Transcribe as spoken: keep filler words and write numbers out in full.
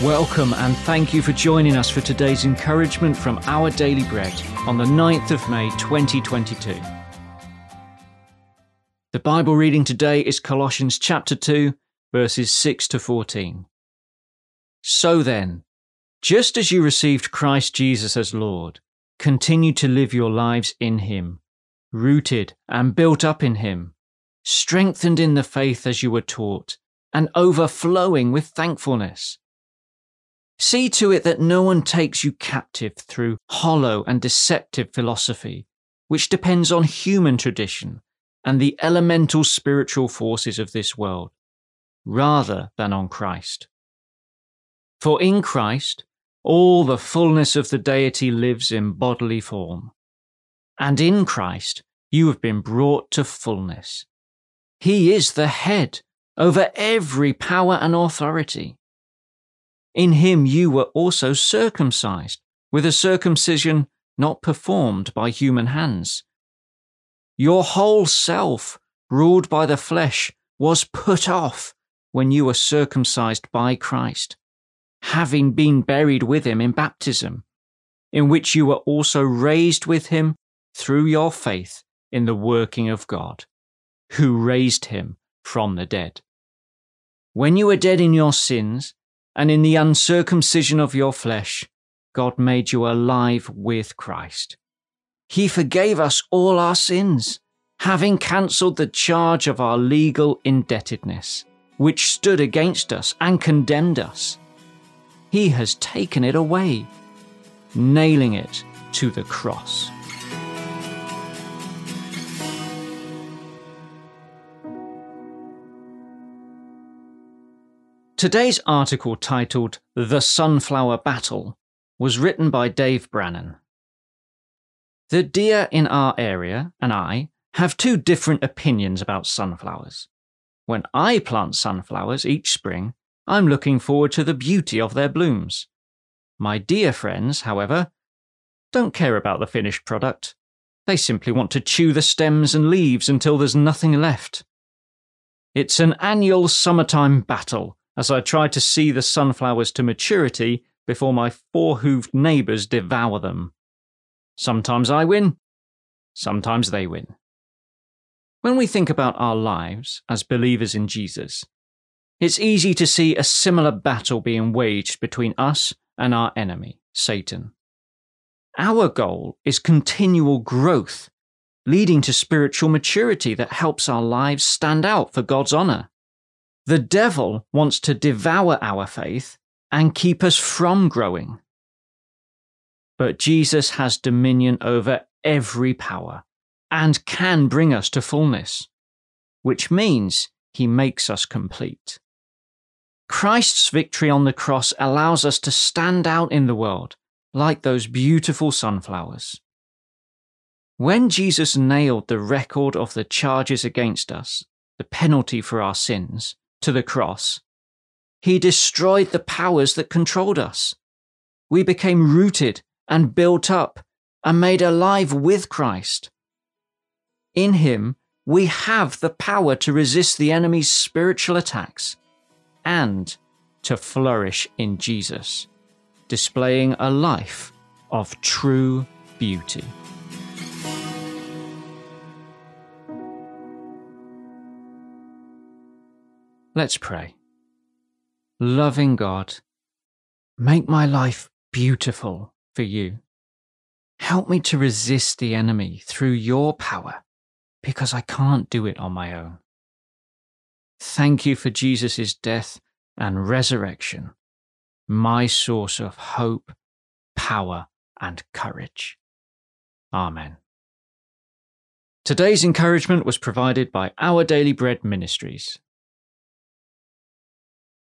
Welcome and thank you for joining us for today's encouragement from Our Daily Bread on the ninth of May twenty twenty-two. The Bible reading today is Colossians chapter two, verses six to fourteen. So then, just as you received Christ Jesus as Lord, continue to live your lives in Him, rooted and built up in Him, strengthened in the faith as you were taught, and overflowing with thankfulness. See to it that no one takes you captive through hollow and deceptive philosophy, which depends on human tradition and the elemental spiritual forces of this world, rather than on Christ. For in Christ, all the fullness of the deity lives in bodily form. And in Christ, you have been brought to fullness. He is the head over every power and authority. In Him you were also circumcised, with a circumcision not performed by human hands. Your whole self, ruled by the flesh, was put off when you were circumcised by Christ, having been buried with Him in baptism, in which you were also raised with Him through your faith in the working of God, who raised Him from the dead. When you were dead in your sins, and in the uncircumcision of your flesh, God made you alive with Christ. He forgave us all our sins, having cancelled the charge of our legal indebtedness, which stood against us and condemned us. He has taken it away, nailing it to the cross. Today's article, titled The Sunflower Battle, was written by Dave Brannon. The deer in our area and I have two different opinions about sunflowers. When I plant sunflowers each spring, I'm looking forward to the beauty of their blooms. My deer friends, however, don't care about the finished product. They simply want to chew the stems and leaves until there's nothing left. It's an annual summertime battle, as I try to see the sunflowers to maturity before my four-hooved neighbours devour them. Sometimes I win, sometimes they win. When we think about our lives as believers in Jesus, it's easy to see a similar battle being waged between us and our enemy, Satan. Our goal is continual growth, leading to spiritual maturity that helps our lives stand out for God's honour. The devil wants to devour our faith and keep us from growing. But Jesus has dominion over every power and can bring us to fullness, which means He makes us complete. Christ's victory on the cross allows us to stand out in the world like those beautiful sunflowers. When Jesus nailed the record of the charges against us, the penalty for our sins, to the cross, He destroyed the powers that controlled us. We became rooted and built up and made alive with Christ. In Him, we have the power to resist the enemy's spiritual attacks and to flourish in Jesus, displaying a life of true beauty. Let's pray. Loving God, make my life beautiful for You. Help me to resist the enemy through Your power, because I can't do it on my own. Thank You for Jesus' death and resurrection, my source of hope, power, and courage. Amen. Today's encouragement was provided by Our Daily Bread Ministries.